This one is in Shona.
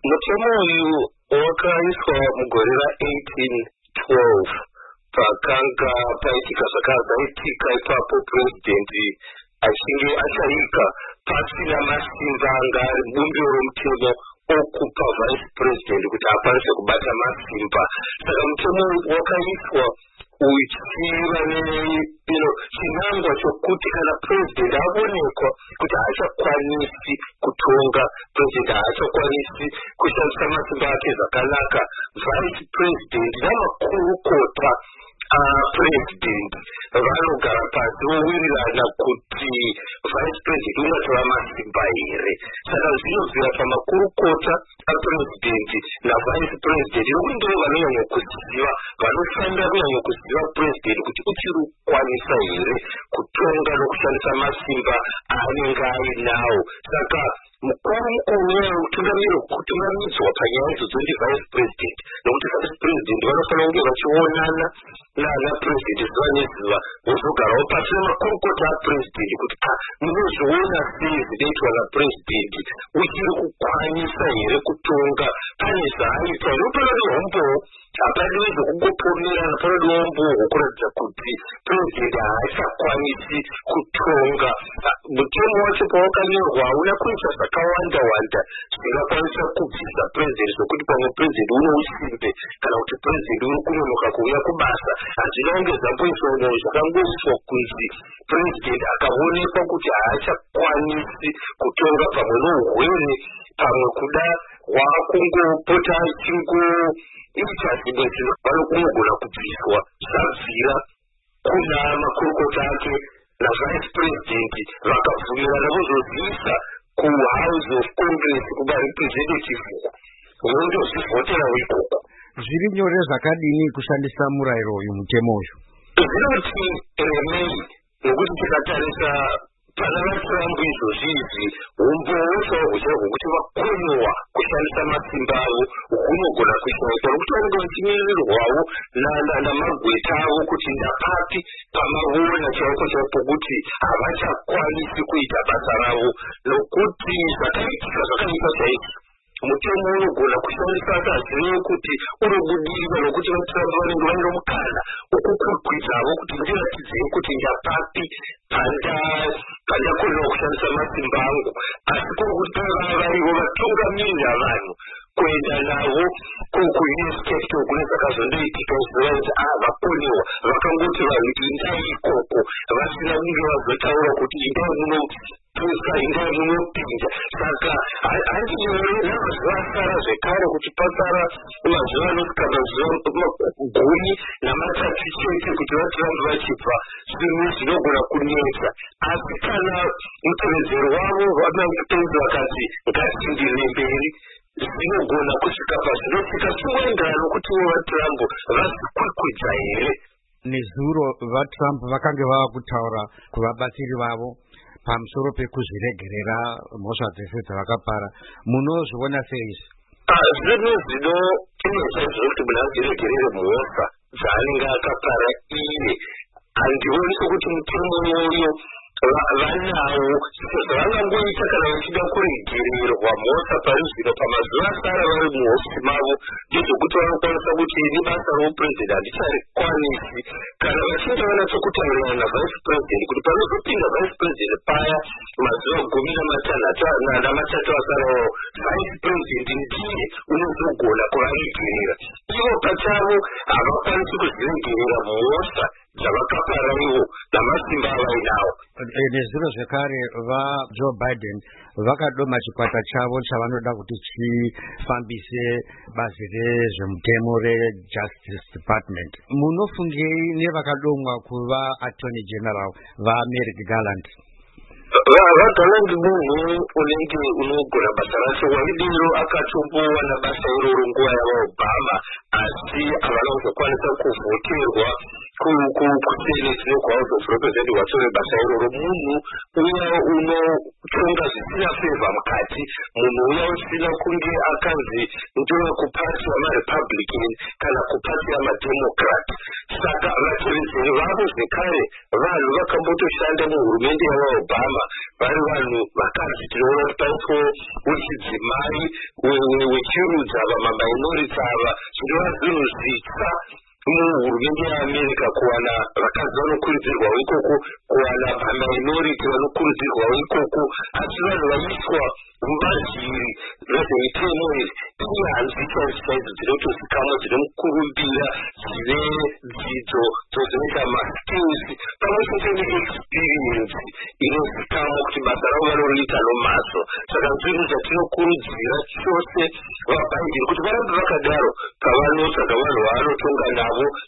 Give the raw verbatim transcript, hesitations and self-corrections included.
mutemo uyu wakaiswa mugore ra-eighteen twelve pakanga paitika zvakazaitika ipapo purezidendi achinge achaika pasina masimba anga ari bumbiro romutemo okupa vice president kuti akwanise kubata masimba. Saka mutemo wakaiswa uchiva nechinangwa chokuti kana president aonekwa kuti haachakwanisi kutonga, president haachakwanisi kushandisa masimba ake zvakanaka, vice president namakurukota apresident vanogara pasi vowirirana kuti vice president unotora masimba here. Saka zvinobvira pamakurukota apresident navice president nokuti ndivo vanonyanya kuziva, vanofanira kunyanya kuziva president kuti uchirikwanisa here kutonga nokushandisa masimba aanenge ainawo. Saka mukuru mukuru kutungamidzwa panyaya idzodzo ndi vice president, nokuti vice president vanofanira kunge vachionana nana president zuva nezuva, vozogarawo pasi nemakurukota apresident kuti ka munozviona sei zvidaitwa napresident, uchiri kukwanisa here kutonga, pane zvaaita here, panodiwa umbowo, hapadiwi zvokungopomerana, panodiwa umbowo hwokuratidza kuti president haachakwanisi kutonga. Mutemo wacho pawakanyorwa hauna kuita zvakawanda wanda zvingakwanisa kubvisa president, zvokuti pamwe president uno usimbe kana kuti president uri kunonoka kuuya kubasa. Hazvina kunge zvamboiswa munhu zvakangoiswa kunzi president akaonekwa kuti haachakwanisi kutonga, pamwe nourwere, pamwe kuda hwakungopota achingoita zvimwe zvinhu vanokumugona kubviswa. Zvabvira kuna makurukota ake navice president vakabvumirana vozozivisa kuhouse of congress kumarepresentative vondozvivhoterawo ikoko. Zviri nyore zvakadini kushandisa murayiro uyu mutemo uyu? Zvinoti remei, nokuti tikatarisa pana vatrump izvozvi izvi umbooshwa hucha hwokuti vakoniwa kushandisa masimba avo hunogona kushaikwa, nokuti vanenge vachimirirwawo namagweta avo kuti ndapapi pamavona chaiko chaipo kuti havachakwanisi kuita basa ravo, nokuti zvakaitika zvakaipa chaizvo. Mutemo unogona kushandisa sazive kuti unobudirira, nokuti vatrump vanenge vaine mukana wokukurwidzavo kuti ndiratidzei kuti ndapapi pandakonera kushandisa masimba angu, asi kuri kuti pava varivo vatungamirira vanhu kuenda navo kuinspecto kune zvakazondoitika zuva kuti ah vakoniwa, vakangoti vanhu indai ikoko vasina kunge vazotaura kuti indai munotusa, indai munopinda. Saka handinyore namazuva asara zvekare kuti pasara mazuva anosvika mazuva gumi namatatu chete kuti vatrump vachibva, zvinhu zvinogona kunetsa. Asi kana mutevedzero wavo vanamupenzi vakati ngatindirire mberi, zvinogona kusvika pazvinosvika chimoenderana nokuti vo vatrump vazvikwikwidza here. Nezuro vatrump vakange vava kutaura kuvabatsiri vavo pamusoro pekuzviregerera mhosva dzese dzavakapara. Munozviona sei izvi? Zvinhu zvinotinetsa zvekuti munhu adziregerere mhosva dzaanenge akapara iye, handioni sokuti mutemo uyo vanawo zvavangangoita kana vachida kuregererwa mhosva pari zvino pamazuva asara vari muhofisi mavo, ndezvokuti vanokwanisa kuti ini basa romupresident handicharikwanisi, kana vachinge vanatsokutaurirana navice president kuti panozopinda vice president paya mazuva gumi namatanhatu namatatu asarawo, vice president ndiye unozogona kuvaregerera. Ivo pachavo havakwanisi kuzviregerera mhosva dzavakapara ivo namasimba avainawo. Nezviro zvekare vaJoe Biden vakadoma chikwata chavo chavanoda kuti chifambise bazi rezvemutemo rejustice department. Munofungei nevakadomwa kuva attorney general vaMerrick Garland? vaGarland munhu unenge unogona basa racho, waidiro akatombowana basa iroro nguva yavaobama, asi havana kuzokwanisa kuvhoterwa kusenesi no kwa House of Representatives watore basa iroro munhu uya unotonga zvisina favor mukati, munhu uya usina kunge akanzi ndova kupati yamarepublican kana kupati yamademocrat. Saka vatevedzeri vavo zvekare vanhu vakambotoshanda muhurumende yavaobama vari vanhu vakanzi tinoona kuti paitwo wechidzimai wechirudzi ava maminority ava zvinova zvinhu zvitsva muhurumende yeAmerica kuwana vakadzi vanokurudzirwawo ikoko, kuwana maminority vanokurudzirwawo ikoko, asi vanhu vaiswa mubazhiri rezvemitemo inyanzvi chaidzo chaidzo dzinotozikamwa dzinomukurumbira dzine dzidzo dzozinoita maskills pamwe chete neexperience inozikamwa kuti basa ravo vanoriita nomazvo. Saka zvinhu zvatinokurudzira chose vaBiden kuti varambe vakadaro pavanotsvaga vanhu vaanotonga navo